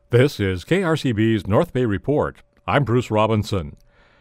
This is KRCB's North Bay Report. I'm Bruce Robinson.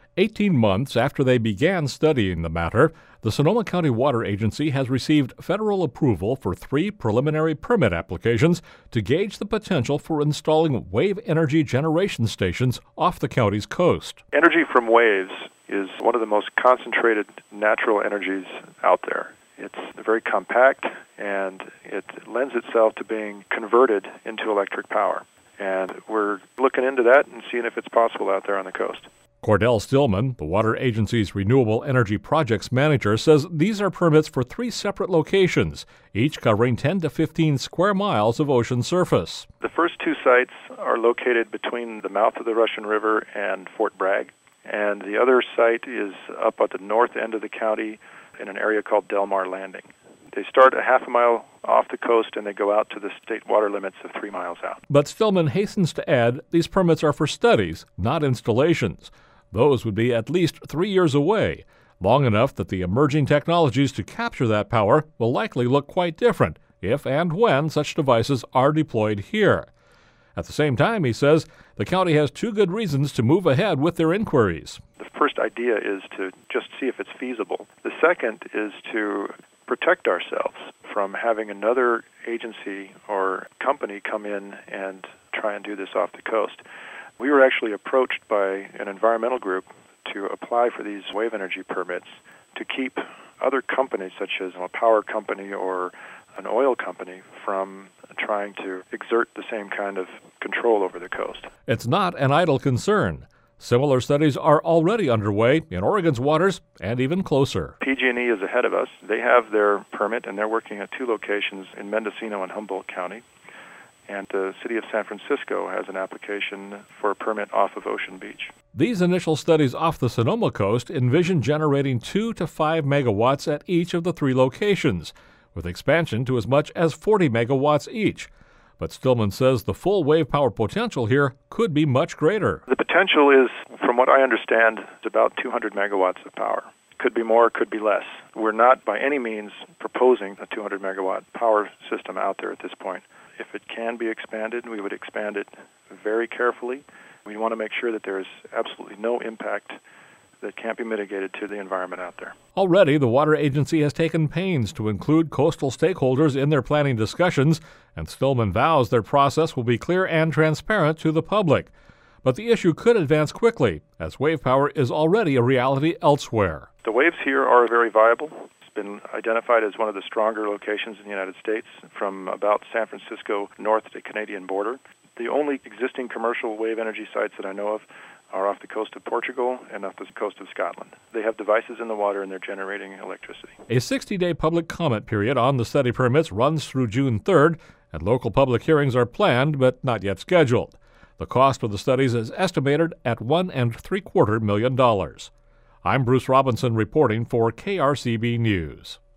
18 months after they began studying the matter, the Sonoma County Water Agency has received federal approval for 3 preliminary permit applications to gauge the potential for installing wave energy generation stations off the county's coast. Energy from waves is one of the most concentrated natural energies out there. It's very compact, and it lends itself to being converted into electric power. And we're looking into that and seeing if it's possible out there on the coast. Cordell Stillman, the Water Agency's Renewable Energy Projects Manager, says these are permits for 3 separate locations, each covering 10 to 15 square miles of ocean surface. The first 2 sites are located between the mouth of the Russian River and Fort Bragg, and the other site is up at the north end of the county in an area called Del Mar Landing. They start a half a mile off the coast and they go out to the state water limits of 3 miles out. But Stillman hastens to add these permits are for studies, not installations. Those would be at least 3 years away, long enough that the emerging technologies to capture that power will likely look quite different if and when such devices are deployed here. At the same time, he says, the county has 2 good reasons to move ahead with their inquiries. The first idea is to just see if it's feasible. The second is to protect ourselves from having another agency or company come in and try and do this off the coast. We were actually approached by an environmental group to apply for these wave energy permits to keep other companies, such as a power company or an oil company, from trying to exert the same kind of control over the coast. It's not an idle concern. Similar studies are already underway in Oregon's waters and even closer. PG&E is ahead of us. They have their permit, and they're working at 2 locations in Mendocino and Humboldt County. And the city of San Francisco has an application for a permit off of Ocean Beach. These initial studies off the Sonoma coast envision generating 2 to 5 megawatts at each of the 3 locations, with expansion to as much as 40 megawatts each. But Stillman says the full wave power potential here could be much greater. The potential is, from what I understand, is about 200 megawatts of power. Could be more, could be less. We're not by any means proposing a 200 megawatt power system out there at this point. If it can be expanded, we would expand it very carefully. We want to make sure that there is absolutely no impact that can't be mitigated to the environment out there. Already, the Water Agency has taken pains to include coastal stakeholders in their planning discussions, and Stillman vows their process will be clear and transparent to the public. But the issue could advance quickly, as wave power is already a reality elsewhere. The waves here are very viable. It's been identified as one of the stronger locations in the United States, from about San Francisco north to the Canadian border. The only existing commercial wave energy sites that I know of are off the coast of Portugal and off the coast of Scotland. They have devices in the water and they're generating electricity. A 60-day public comment period on the study permits runs through June 3rd, and local public hearings are planned but not yet scheduled. The cost of the studies is estimated at $1.75 million. I'm Bruce Robinson reporting for KRCB News.